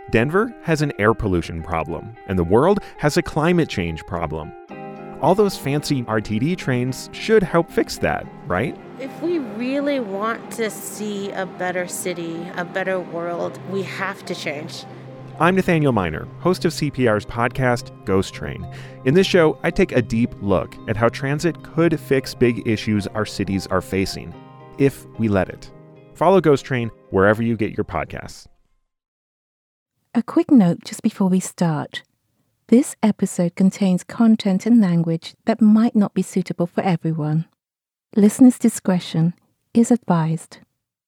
Denver has an air pollution problem, and the world has a climate change problem. All those fancy RTD trains should help fix that, right? If we really want to see a better city, a better world, we have to change. I'm Nathaniel Miner, host of CPR's podcast, Ghost Train. In this show, I take a deep look at how transit could fix big issues our cities are facing, if we let it. Follow Ghost Train wherever you get your podcasts. A quick note just before we start. This episode contains content and language that might not be suitable for everyone. Listeners' discretion is advised.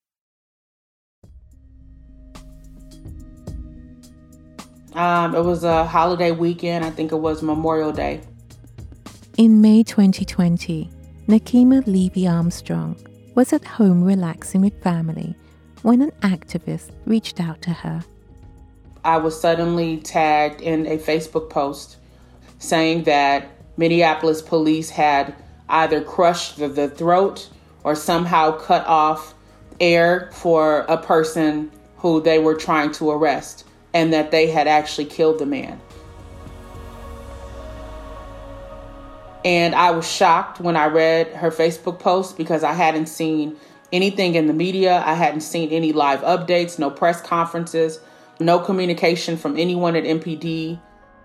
It was a holiday weekend. I think it was Memorial Day. In May 2020, Nekima Levy-Armstrong was at home relaxing with family when an activist reached out to her. I was suddenly tagged in a Facebook post saying that Minneapolis police had either crushed the throat or somehow cut off air for a person who they were trying to arrest, and that they had actually killed the man. And I was shocked when I read her Facebook post because I hadn't seen anything in the media. I hadn't seen any live updates, no press conferences, no communication from anyone at MPD.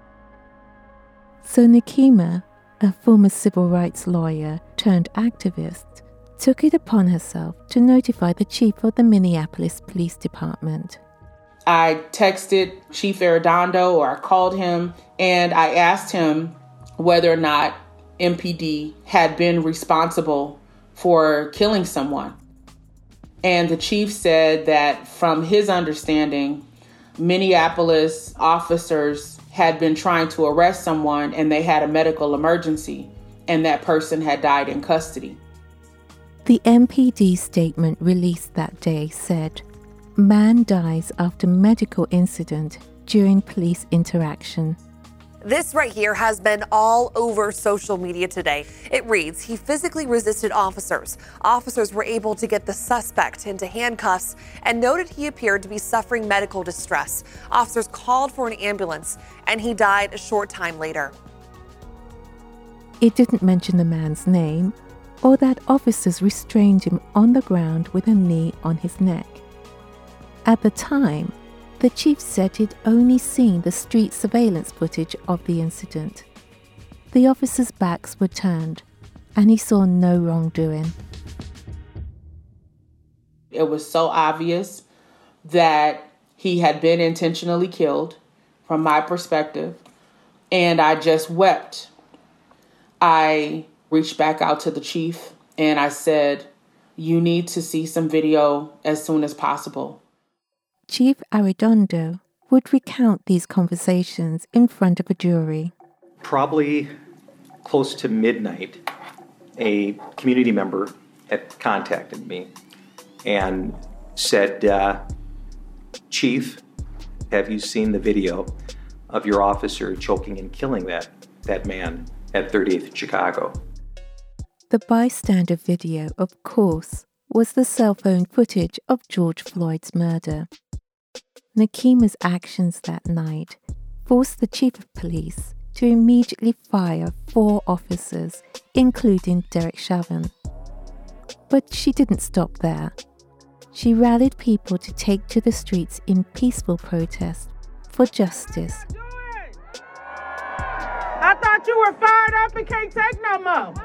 So Nekima, a former civil rights lawyer turned activist, took it upon herself to notify the chief of the Minneapolis Police Department. I texted Chief Arredondo, or I called him, and I asked him whether or not MPD had been responsible for killing someone. And the chief said that from his understanding, Minneapolis officers had been trying to arrest someone and they had a medical emergency, and that person had died in custody. The MPD statement released that day said, "Man dies after medical incident during police interaction." This right here has been all over social media today. It reads, he physically resisted officers. Officers were able to get the suspect into handcuffs and noted he appeared to be suffering medical distress. Officers called for an ambulance and he died a short time later. It didn't mention the man's name or that officers restrained him on the ground with a knee on his neck. At the time, the chief said he'd only seen the street surveillance footage of the incident. The officers' backs were turned, and he saw no wrongdoing. It was so obvious that he had been intentionally killed, from my perspective, and I just wept. I reached back out to the chief, and I said, "You need to see some video as soon as possible." Chief Arredondo would recount these conversations in front of a jury. Probably close to midnight, a community member had contacted me and said, "Chief, have you seen the video of your officer choking and killing that man at 38th and Chicago?" The bystander video, of course, was the cell phone footage of George Floyd's murder. Nekima's actions that night forced the chief of police to immediately fire 4 officers, including Derek Chauvin. But she didn't stop there. She rallied people to take to the streets in peaceful protest for justice. I thought you were fired up and can't take no more.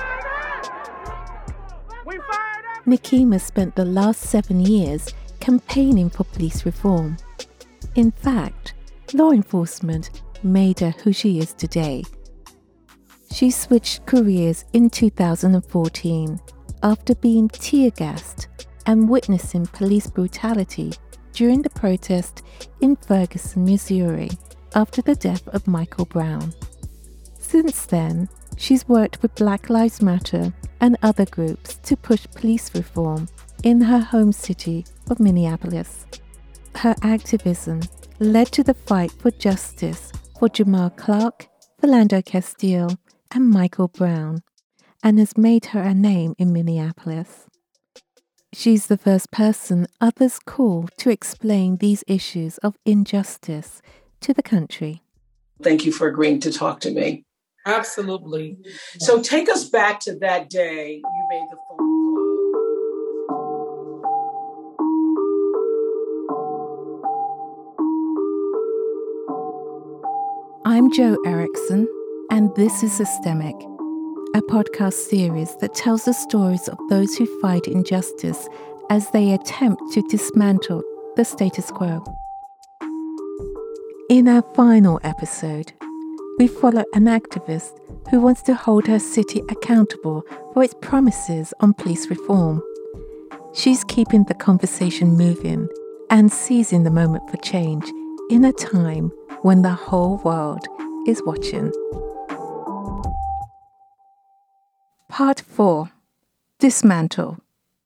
We fired up. Nekima spent the last 7 years campaigning for police reform. In fact, law enforcement made her who she is today. She switched careers in 2014 after being tear-gassed and witnessing police brutality during the protest in Ferguson, Missouri, after the death of Michael Brown. Since then, she's worked with Black Lives Matter and other groups to push police reform in her home city of Minneapolis. Her activism led to the fight for justice for Jamal Clark, Philando Castile, and Michael Brown, and has made her a name in Minneapolis. She's the first person others call to explain these issues of injustice to the country. Thank you for agreeing to talk to me. Absolutely. So take us back to that day you made the phone call. I'm Jo Erickson, and this is Systemic, a podcast series that tells the stories of those who fight injustice as they attempt to dismantle the status quo. In our final episode, we follow an activist who wants to hold her city accountable for its promises on police reform. She's keeping the conversation moving and seizing the moment for change in a time when the whole world is watching. Part 4. Dismantle.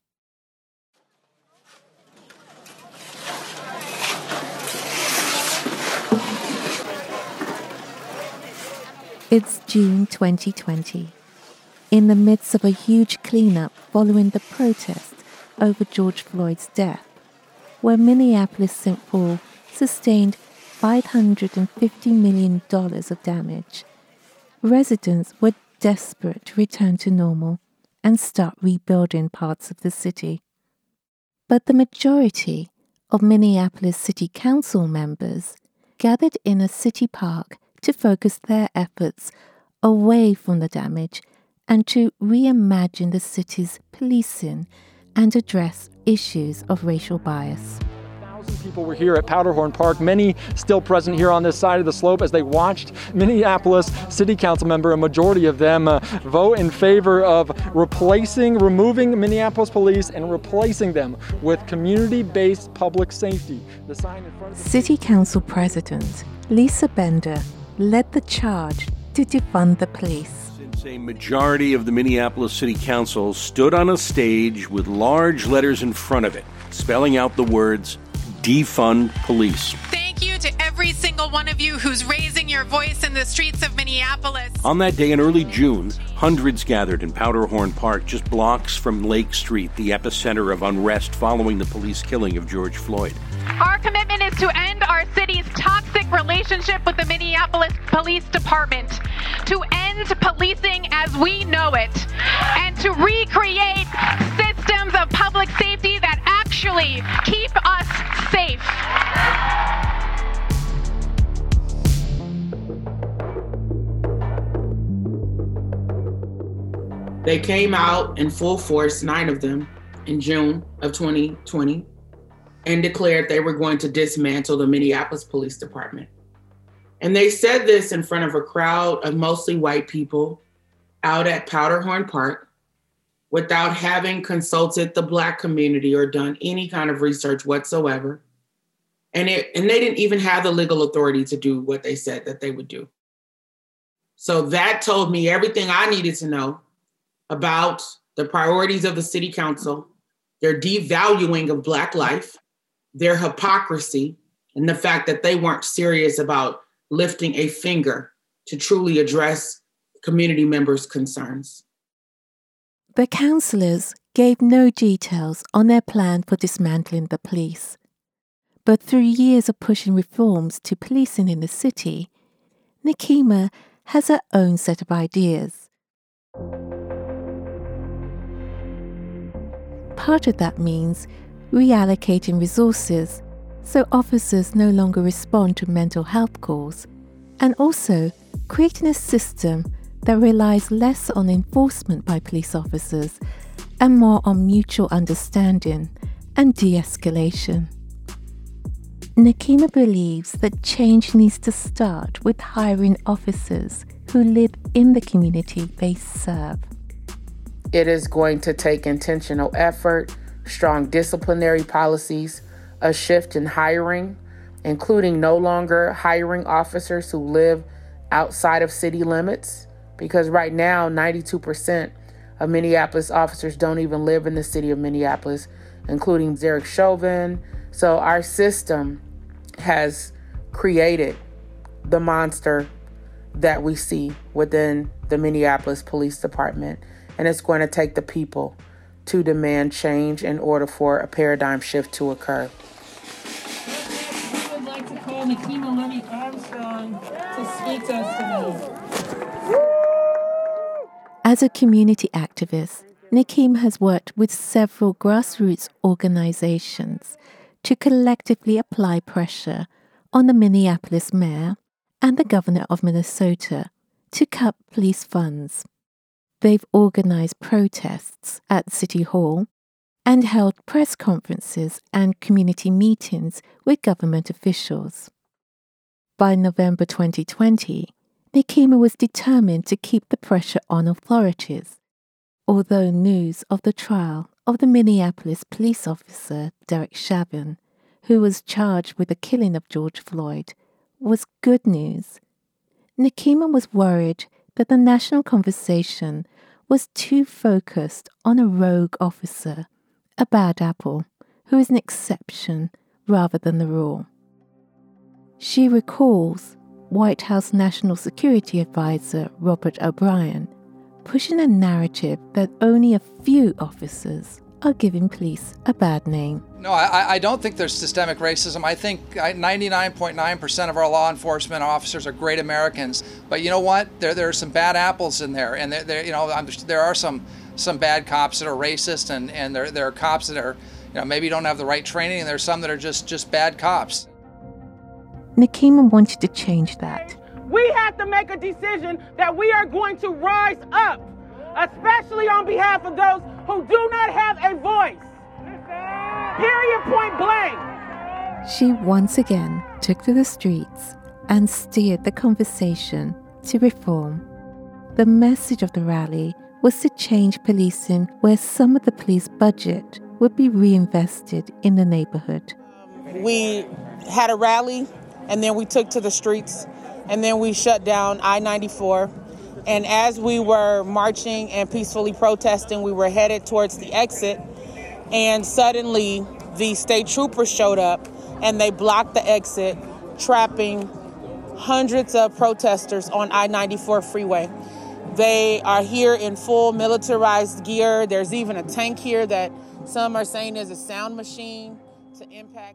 It's June 2020, in the midst of a huge cleanup following the protest over George Floyd's death, where Minneapolis-St. Paul sustained $550 million of damage. Residents were desperate to return to normal and start rebuilding parts of the city. But the majority of Minneapolis City Council members gathered in a city park to focus their efforts away from the damage and to reimagine the city's policing and address issues of racial bias. People were here at Powderhorn Park, many still present here on this side of the slope as they watched Minneapolis City Council member, a majority of them, vote in favor of removing Minneapolis police and replacing them with community-based public safety. The sign in front of the City Council President Lisa Bender led the charge to defund the police. Since a majority of the Minneapolis City Council stood on a stage with large letters in front of it, spelling out the words, defund police. Thank you to every single one of you who's raising your voice in the streets of Minneapolis. On that day in early June, hundreds gathered in Powderhorn Park, just blocks from Lake Street, the epicenter of unrest following the police killing of George Floyd. Our commitment is to end our city's toxic relationship with the Minneapolis Police Department, to end policing as we know it, and to recreate systems of public safety that actually keep us safe. They came out in full force, 9 of them, in June of 2020, and declared they were going to dismantle the Minneapolis Police Department. And they said this in front of a crowd of mostly white people out at Powderhorn Park without having consulted the Black community or done any kind of research whatsoever. And they didn't even have the legal authority to do what they said that they would do. So that told me everything I needed to know about the priorities of the city council, their devaluing of Black life, their hypocrisy, and the fact that they weren't serious about lifting a finger to truly address community members' concerns. The councillors gave no details on their plan for dismantling the police. But through years of pushing reforms to policing in the city, Nekima has her own set of ideas. Part of that means reallocating resources so officers no longer respond to mental health calls, and also creating a system that relies less on enforcement by police officers and more on mutual understanding and de-escalation. Nekima believes that change needs to start with hiring officers who live in the community they serve. It is going to take intentional effort, strong disciplinary policies, a shift in hiring, including no longer hiring officers who live outside of city limits, because right now 92% of Minneapolis officers don't even live in the city of Minneapolis, including Derek Chauvin. So our system has created the monster that we see within the Minneapolis Police Department, and it's going to take the people to demand change in order for a paradigm shift to occur. I would like to call Nekima Lenny Armstrong to speak to us today. As a community activist, Nekima has worked with several grassroots organizations to collectively apply pressure on the Minneapolis mayor and the governor of Minnesota to cut police funds. They've organized protests at City Hall and held press conferences and community meetings with government officials. By November 2020, Nekima was determined to keep the pressure on authorities, although news of the trial of the Minneapolis police officer Derek Chauvin, who was charged with the killing of George Floyd, was good news. Nekima was worried that the national conversation was too focused on a rogue officer, a bad apple, who is an exception rather than the rule. She recalls White House National Security Advisor Robert O'Brien pushing a narrative that only a few officers are giving police a bad name. No, I don't think there's systemic racism. I think 99.9% of our law enforcement officers are great Americans. But you know what? There are some bad apples in there, and there are some bad cops that are racist, and there are cops that are, maybe don't have the right training, and there's some that are just bad cops. Nekima wanted to change that. We have to make a decision that we are going to rise up, especially on behalf of those who do not have a voice. Period, point blank. She once again took to the streets and steered the conversation to reform. The message of the rally was to change policing where some of the police budget would be reinvested in the neighborhood. We had a rally, and then we took to the streets, and then we shut down I-94. And as we were marching and peacefully protesting, we were headed towards the exit, and suddenly the state troopers showed up and they blocked the exit, trapping hundreds of protesters on I-94 freeway. They are here in full militarized gear. There's even a tank here that some are saying is a sound machine to impact.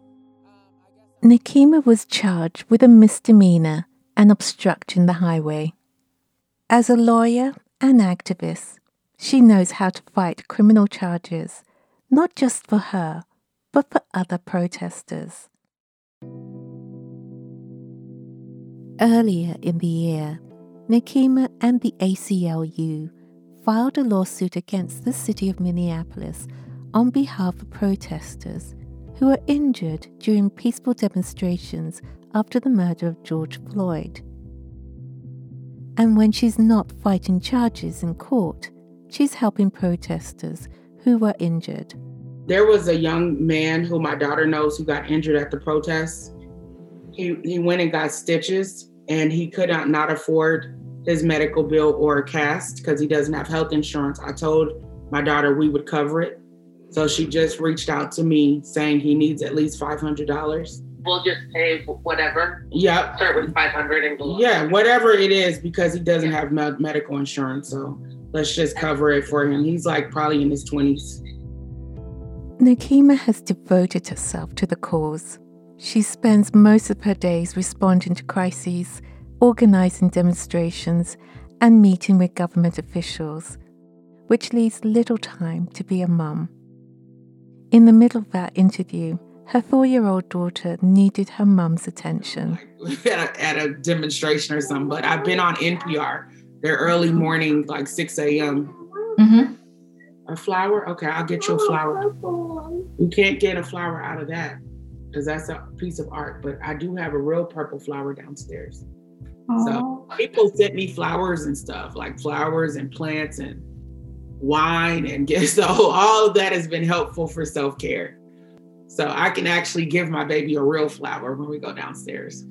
Nekima was charged with a misdemeanor and obstructing the highway. As a lawyer and activist, she knows how to fight criminal charges, not just for her, but for other protesters. Earlier in the year, Nekima and the ACLU filed a lawsuit against the city of Minneapolis on behalf of protesters who were injured during peaceful demonstrations after the murder of George Floyd. And when she's not fighting charges in court, she's helping protesters who were injured. There was a young man who my daughter knows who got injured at the protests. He went and got stitches, and he could not afford his medical bill or a cast because he doesn't have health insurance. I told my daughter we would cover it. So she just reached out to me saying he needs at least $500. We'll just pay whatever. Yep. Start with 500 and go. Yeah, whatever it is, because he doesn't have medical insurance. So let's just cover it for him. He's like probably in his 20s. Nekima has devoted herself to the cause. She spends most of her days responding to crises, organizing demonstrations, and meeting with government officials, which leaves little time to be a mum. In the middle of that interview, her 4-year-old daughter needed her mum's attention. At a demonstration or something, but I've been on NPR. They're early morning, like 6 a.m. Mm-hmm. A flower? Okay, I'll get you a flower. You can't get a flower out of that because that's a piece of art, but I do have a real purple flower downstairs. Aww. So people sent me flowers and stuff, like flowers and plants and wine and gifts. So all of that has been helpful for self-care. So I can actually give my baby a real flower when we go downstairs.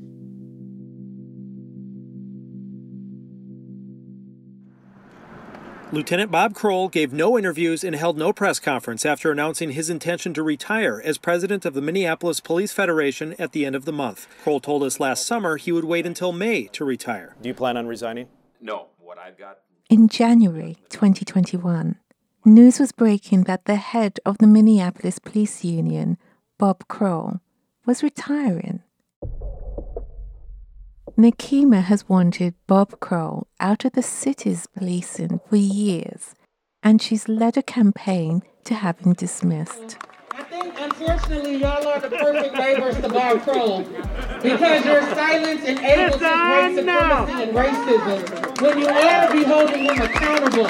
Lieutenant Bob Kroll gave no interviews and held no press conference after announcing his intention to retire as president of the Minneapolis Police Federation at the end of the month. Kroll told us last summer he would wait until May to retire. Do you plan on resigning? No. What I've got. In January 2021, news was breaking that the head of the Minneapolis Police Union, Bob Kroll, was retiring. Nekima has wanted Bob Kroll out of the city's policing for years, and she's led a campaign to have him dismissed. I think, unfortunately, y'all are the perfect neighbors to Bob Kroll because your silence enables his white supremacy and racism when you ought to be holding him accountable.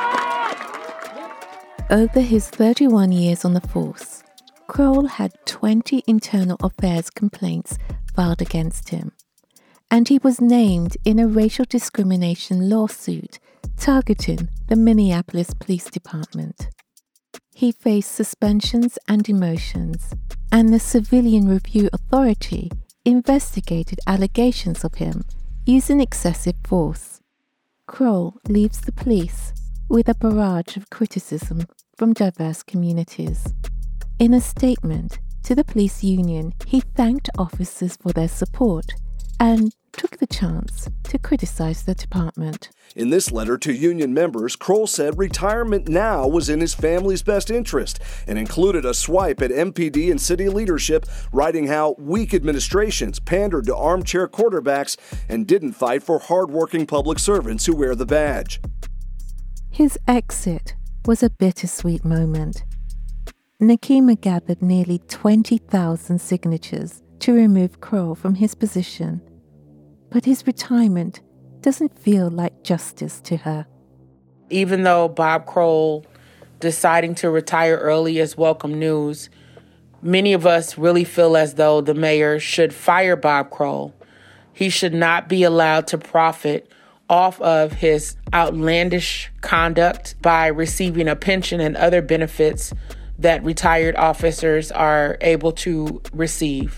Over his 31 years on the force, Kroll had 20 internal affairs complaints filed against him, and he was named in a racial discrimination lawsuit targeting the Minneapolis Police Department. He faced suspensions and demotions, and the Civilian Review Authority investigated allegations of him using excessive force. Kroll leaves the police with a barrage of criticism from diverse communities. In a statement to the police union, he thanked officers for their support and took the chance to criticize the department. In this letter to union members, Kroll said retirement now was in his family's best interest and included a swipe at MPD and city leadership, writing how weak administrations pandered to armchair quarterbacks and didn't fight for hardworking public servants who wear the badge. His exit was a bittersweet moment. Nekima gathered nearly 20,000 signatures to remove Kroll from his position, but his retirement doesn't feel like justice to her. Even though Bob Kroll deciding to retire early is welcome news, many of us really feel as though the mayor should fire Bob Kroll. He should not be allowed to profit off of his outlandish conduct by receiving a pension and other benefits that retired officers are able to receive.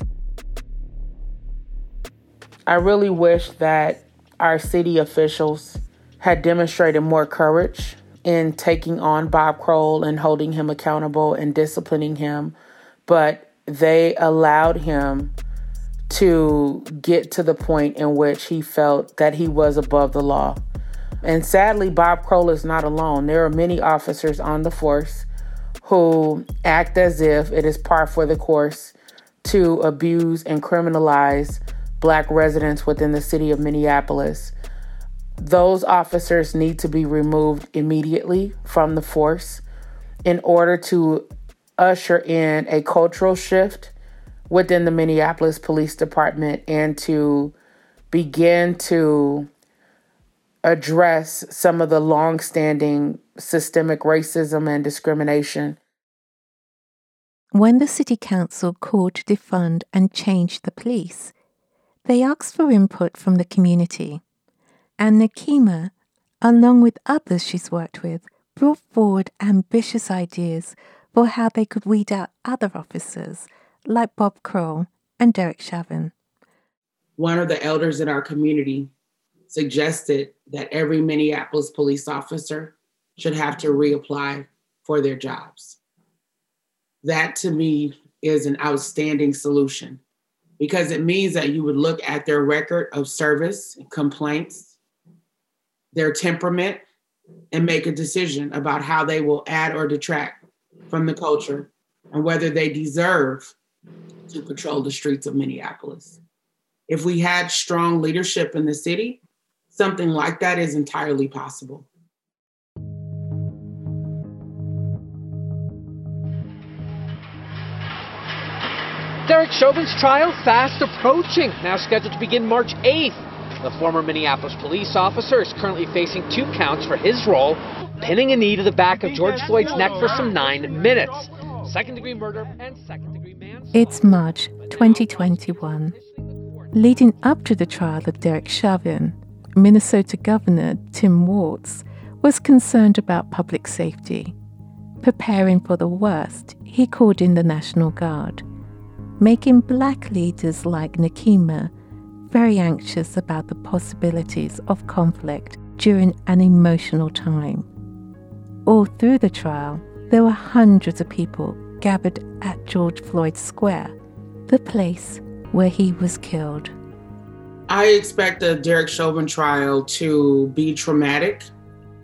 I really wish that our city officials had demonstrated more courage in taking on Bob Kroll and holding him accountable and disciplining him, but they allowed him to get to the point in which he felt that he was above the law. And sadly, Bob Kroll is not alone. There are many officers on the force who act as if it is par for the course to abuse and criminalize Black residents within the city of Minneapolis. Those officers need to be removed immediately from the force in order to usher in a cultural shift within the Minneapolis Police Department and to begin to address some of the long-standing systemic racism and discrimination. When the City Council called to defund and change the police, they asked for input from the community, and Nekima, along with others she's worked with, brought forward ambitious ideas for how they could weed out other officers like Bob Kroll and Derek Chauvin. One of the elders in our community suggested that every Minneapolis police officer should have to reapply for their jobs. That to me is an outstanding solution because it means that you would look at their record of service, complaints, their temperament, and make a decision about how they will add or detract from the culture and whether they deserve to patrol the streets of Minneapolis. If we had strong leadership in the city, something like that is entirely possible. Derek Chauvin's trial fast approaching, now scheduled to begin March 8th. The former Minneapolis police officer is currently facing 2 counts for his role, pinning a knee to the back of George Floyd's neck for some 9 minutes. Second-degree murder and second-degree manslaughter. It's March 2021. Leading up to the trial of Derek Chauvin, Minnesota Governor Tim Walz was concerned about public safety. Preparing for the worst, he called in the National Guard, making Black leaders like Nekima very anxious about the possibilities of conflict during an emotional time. All through the trial, there were hundreds of people gathered at George Floyd Square, the place where he was killed. I expect the Derek Chauvin trial to be traumatic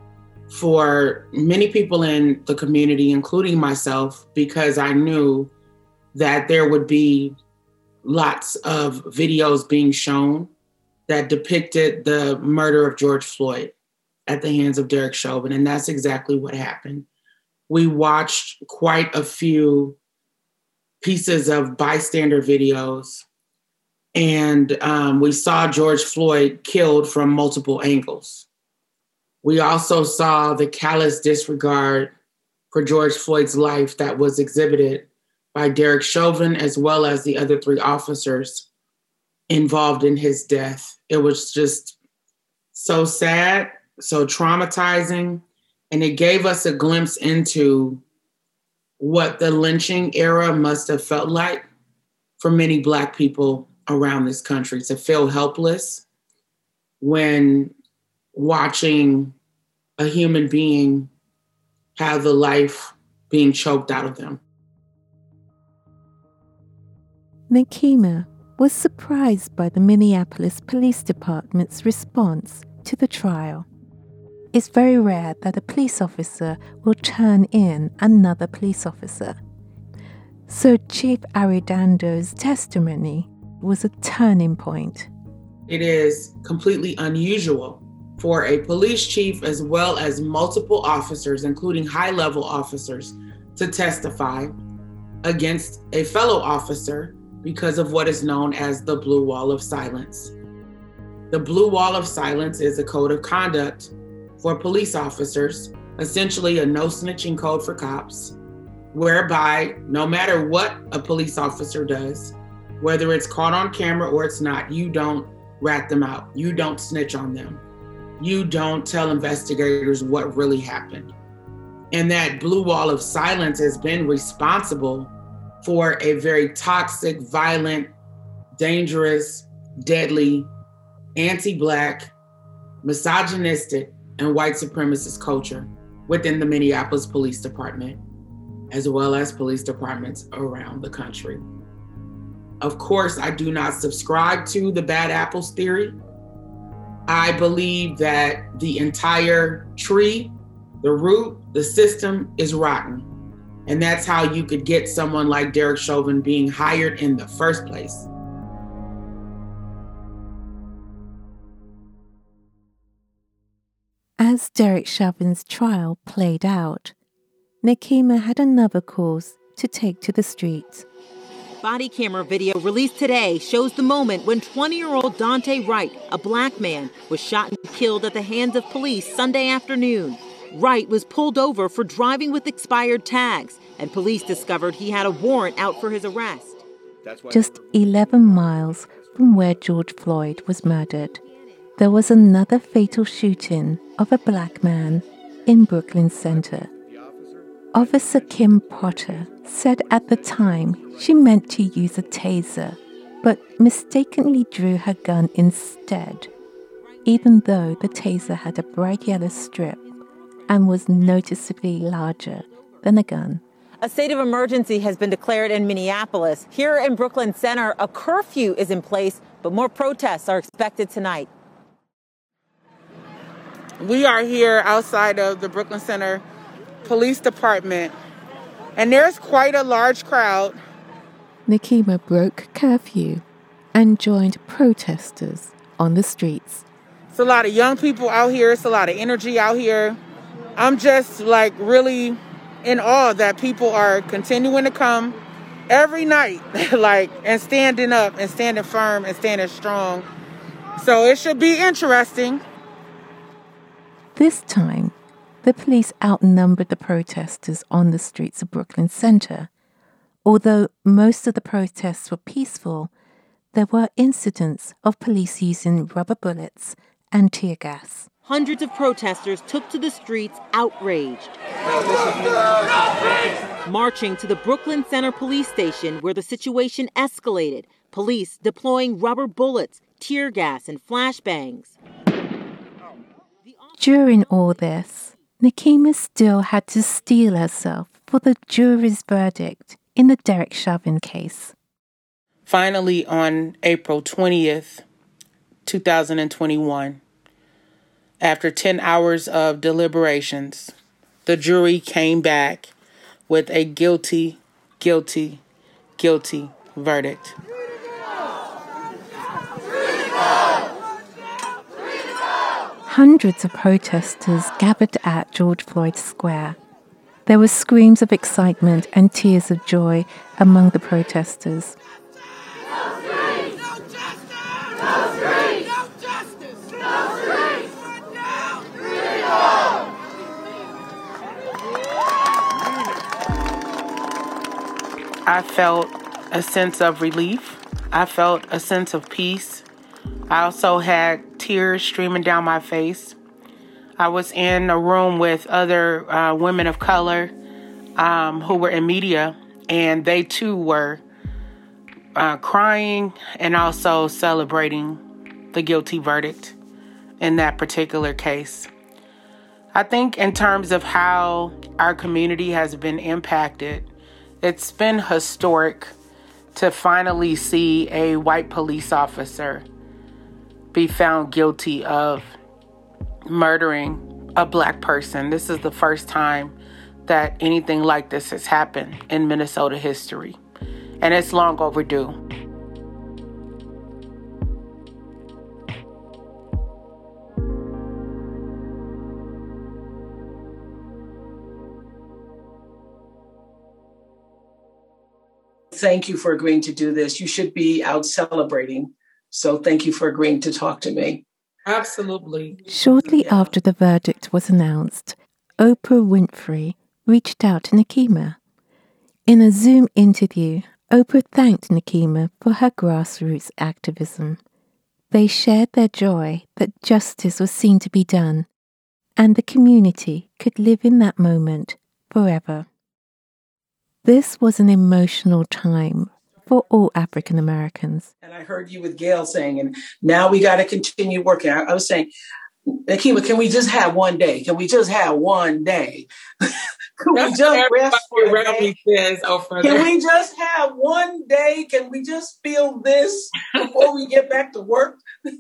for many people in the community, including myself, because I knew that there would be lots of videos being shown that depicted the murder of George Floyd at the hands of Derek Chauvin. And that's exactly what happened. We watched quite a few pieces of bystander videos, and we saw George Floyd killed from multiple angles. We also saw the callous disregard for George Floyd's life that was exhibited by Derek Chauvin, as well as the other 3 officers involved in his death. It was just so sad, so traumatizing, and it gave us a glimpse into what the lynching era must have felt like for many Black people around this country, to feel helpless when watching a human being have the life being choked out of them. Nekima was surprised by the Minneapolis Police Department's response to the trial. It's very rare that a police officer will turn in another police officer. So Chief Arredando's testimony was a turning point. It is completely unusual for a police chief, as well as multiple officers, including high-level officers, to testify against a fellow officer because of what is known as the Blue Wall of Silence. The Blue Wall of Silence is a code of conduct for police officers, essentially a no snitching code for cops, whereby no matter what a police officer does, whether it's caught on camera or it's not, you don't rat them out. You don't snitch on them. You don't tell investigators what really happened. And that Blue Wall of Silence has been responsible for a very toxic, violent, dangerous, deadly, anti-Black, misogynistic, and white supremacist culture within the Minneapolis Police Department, as well as police departments around the country. Of course, I do not subscribe to the bad apples theory. I believe that the entire tree, the root, the system is rotten. And that's how you could get someone like Derek Chauvin being hired in the first place. As Derek Chauvin's trial played out, Nekima had another cause to take to the streets. Body camera video released today shows the moment when 20-year-old Dante Wright, a Black man, was shot and killed at the hands of police Sunday afternoon. Wright was pulled over for driving with expired tags, and police discovered he had a warrant out for his arrest. Just 11 miles from where George Floyd was murdered, there was another fatal shooting of a Black man in Brooklyn Center. Officer Kim Potter said at the time she meant to use a taser, but mistakenly drew her gun instead, even though the taser had a bright yellow strip and was noticeably larger than a gun. A state of emergency has been declared in Minneapolis. Here in Brooklyn Center, a curfew is in place, but more protests are expected tonight. We are here outside of the Brooklyn Center Police Department, and there's quite a large crowd. Nekima broke curfew and joined protesters on the streets. It's a lot of young people out here. It's a lot of energy out here. I'm just really in awe that people are continuing to come every night, and standing up and standing firm and standing strong. So it should be interesting. This time, the police outnumbered the protesters on the streets of Brooklyn Center. Although most of the protests were peaceful, there were incidents of police using rubber bullets and tear gas. Hundreds of protesters took to the streets outraged, marching to the Brooklyn Center police station where the situation escalated, police deploying rubber bullets, tear gas, and flashbangs. During all this, Nekima still had to steel herself for the jury's verdict in the Derek Chauvin case. Finally, on April 20th, 2021, After 10 hours of deliberations, the jury came back with a guilty, guilty, guilty verdict. Hundreds of protesters gathered at George Floyd Square. There were screams of excitement and tears of joy among the protesters. I felt a sense of relief. I felt a sense of peace. I also had tears streaming down my face. I was in a room with other women of color who were in media, and they too were crying and also celebrating the guilty verdict in that particular case. I think in terms of how our community has been impacted, it's been historic to finally see a white police officer be found guilty of murdering a black person. This is the first time that anything like this has happened in Minnesota history, and it's long overdue. Thank you for agreeing to do this. You should be out celebrating. So thank you for agreeing to talk to me. Absolutely. Shortly after the verdict was announced, Oprah Winfrey reached out to Nekima. In a Zoom interview, Oprah thanked Nekima for her grassroots activism. They shared their joy that justice was seen to be done, and the community could live in that moment forever. This was an emotional time for all African Americans. And I heard you with Gail saying, and now we got to continue working. I was saying, Nekima, can we just have one day? Can we just have one day? Can we just rest for a day? Can we just have one day? Can we just feel this before we get back to work?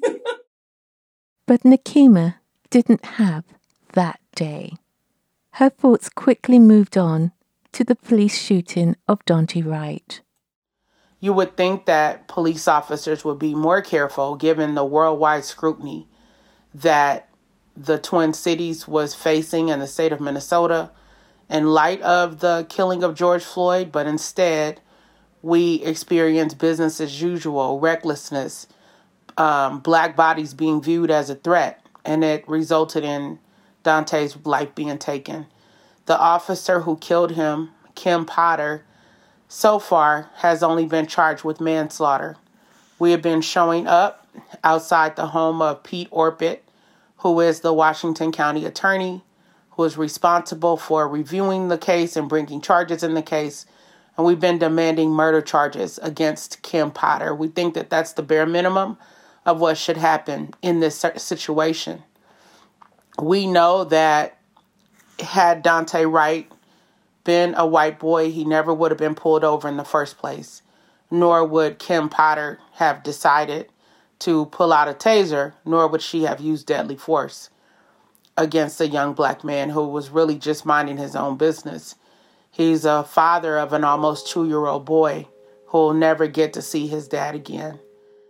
But Nekima didn't have that day. Her thoughts quickly moved on to the police shooting of Daunte Wright. You would think that police officers would be more careful given the worldwide scrutiny that the Twin Cities was facing in the state of Minnesota in light of the killing of George Floyd, but instead we experienced business as usual, recklessness, black bodies being viewed as a threat, and it resulted in Daunte's life being taken. The officer who killed him, Kim Potter, so far has only been charged with manslaughter. We have been showing up outside the home of Pete Orpett, who is the Washington County attorney, who is responsible for reviewing the case and bringing charges in the case. And we've been demanding murder charges against Kim Potter. We think that that's the bare minimum of what should happen in this situation. We know that had Daunte Wright been a white boy, he never would have been pulled over in the first place, nor would Kim Potter have decided to pull out a taser, nor would she have used deadly force against a young black man who was really just minding his own business. He's a father of an almost 2-year-old boy who will never get to see his dad again.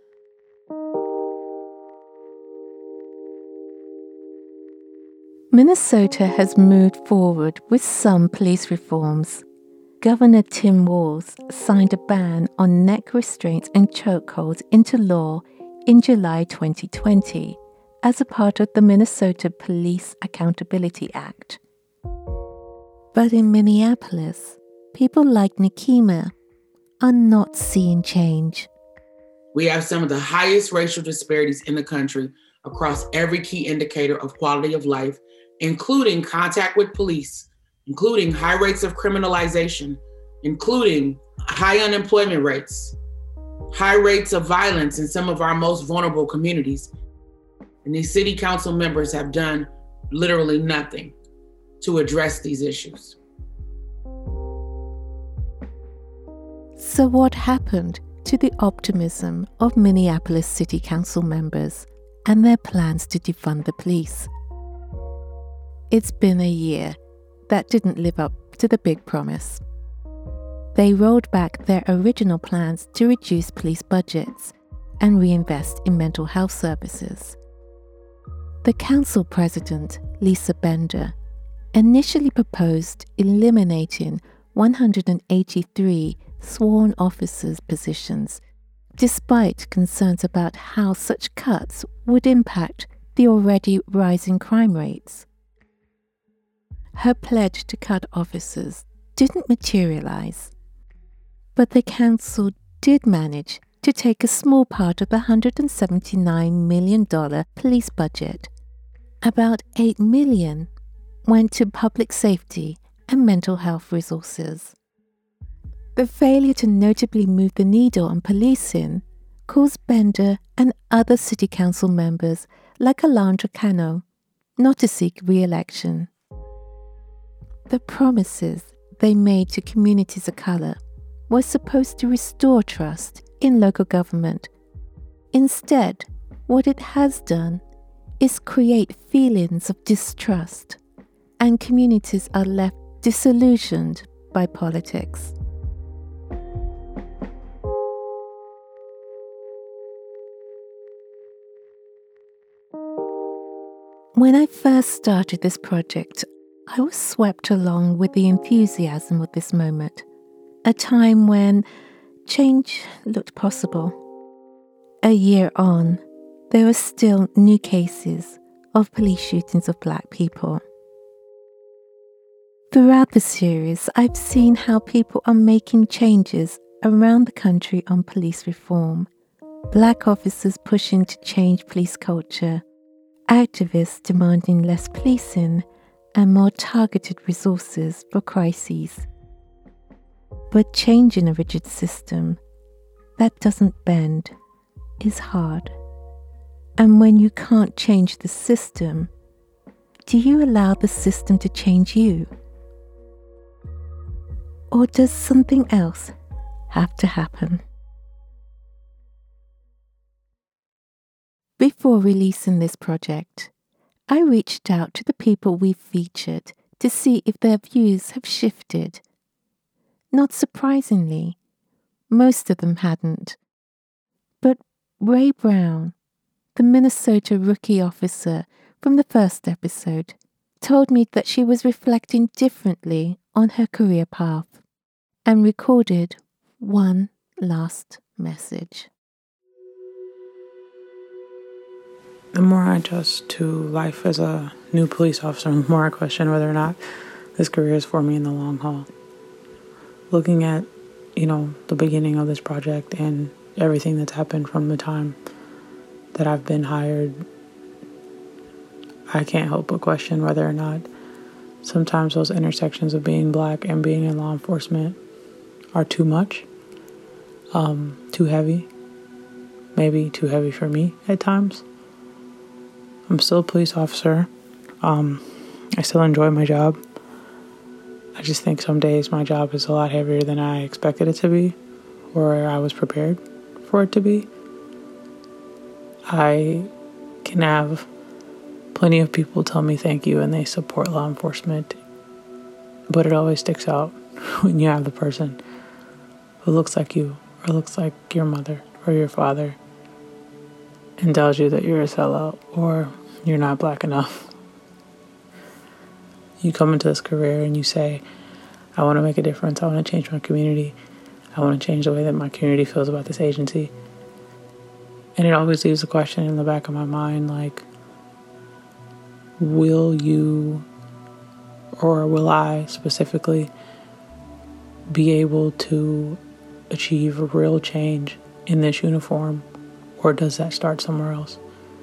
Minnesota has moved forward with some police reforms. Governor Tim Walz signed a ban on neck restraints and chokeholds into law in July 2020 as a part of the Minnesota Police Accountability Act. But in Minneapolis, people like Nekima are not seeing change. We have some of the highest racial disparities in the country across every key indicator of quality of life, including contact with police, including high rates of criminalization, including high unemployment rates, high rates of violence in some of our most vulnerable communities. And these city council members have done literally nothing to address these issues. So what happened to the optimism of Minneapolis City Council members and their plans to defund the police? It's been a year that didn't live up to the big promise. They rolled back their original plans to reduce police budgets and reinvest in mental health services. The council president, Lisa Bender, initially proposed eliminating 183 sworn officers' positions, despite concerns about how such cuts would impact the already rising crime rates. Her pledge to cut officers didn't materialize, but the council did manage to take a small part of the $179 million police budget. About $8 million went to public safety and mental health resources. The failure to notably move the needle on policing caused Bender and other city council members like Alondra Cano not to seek re-election. The promises they made to communities of color were supposed to restore trust in local government. Instead, what it has done is create feelings of distrust, and communities are left disillusioned by politics. When I first started this project, I was swept along with the enthusiasm of this moment, a time when change looked possible. A year on, there are still new cases of police shootings of Black people. Throughout the series, I've seen how people are making changes around the country on police reform. Black officers pushing to change police culture, activists demanding less policing and more targeted resources for crises. But changing a rigid system that doesn't bend is hard. And when you can't change the system, do you allow the system to change you? Or does something else have to happen? Before releasing this project, I reached out to the people we've featured to see if their views have shifted. Not surprisingly, most of them hadn't. But Ray Brown, the Minnesota rookie officer from the first episode, told me that she was reflecting differently on her career path and recorded one last message. The more I adjust to life as a new police officer, the more I question whether or not this career is for me in the long haul. Looking at, the beginning of this project and everything that's happened from the time that I've been hired, I can't help but question whether or not sometimes those intersections of being Black and being in law enforcement are too much, too heavy, maybe too heavy for me at times. I'm still a police officer. I still enjoy my job. I just think some days my job is a lot heavier than I expected it to be, or I was prepared for it to be. I can have plenty of people tell me thank you and they support law enforcement, but it always sticks out when you have the person who looks like you or looks like your mother or your father and tells you that you're a sellout or you're not Black enough. You come into this career and you say, I want to make a difference. I want to change my community. I want to change the way that my community feels about this agency. And it always leaves a question in the back of my mind, like, will you, or will I specifically, be able to achieve a real change in this uniform, or does that start somewhere else?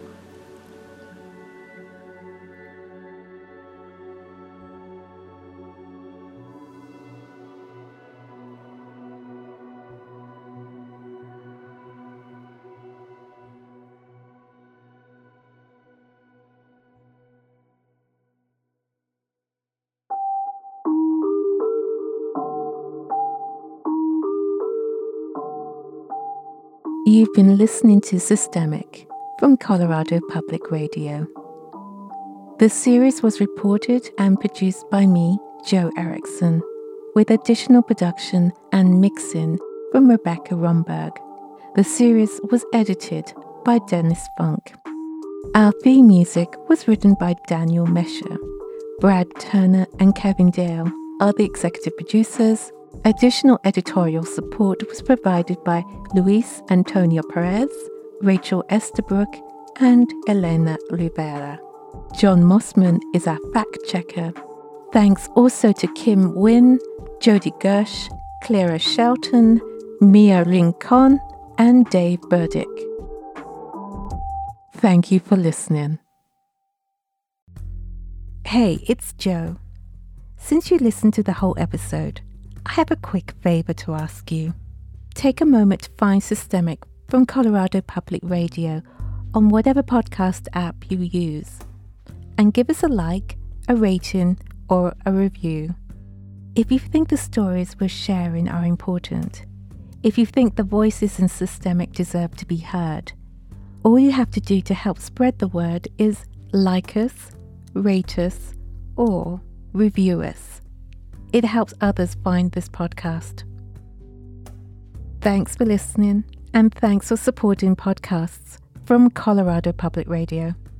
You've been listening to Systemic from Colorado Public Radio. The series was reported and produced by me, Jo Erickson, with additional production and mixing from Rebecca Romberg. The series was edited by Dennis Funk. Our theme music was written by Daniel Mesher. Brad Turner and Kevin Dale are the executive producers. Additional editorial support was provided by Luis Antonio Perez, Rachel Estabrook, and Elena Rivera. John Mossman is our fact-checker. Thanks also to Kim Wynn, Jody Gersh, Clara Shelton, Mia Rincon, and Dave Burdick. Thank you for listening. Hey, it's Jo. Since you listened to the whole episode, I have a quick favor to ask you. Take a moment to find Systemic from Colorado Public Radio on whatever podcast app you use, and give us a like, a rating, or a review. If you think the stories we're sharing are important, if you think the voices in Systemic deserve to be heard, all you have to do to help spread the word is like us, rate us, or review us. It helps others find this podcast. Thanks for listening, and thanks for supporting podcasts from Colorado Public Radio.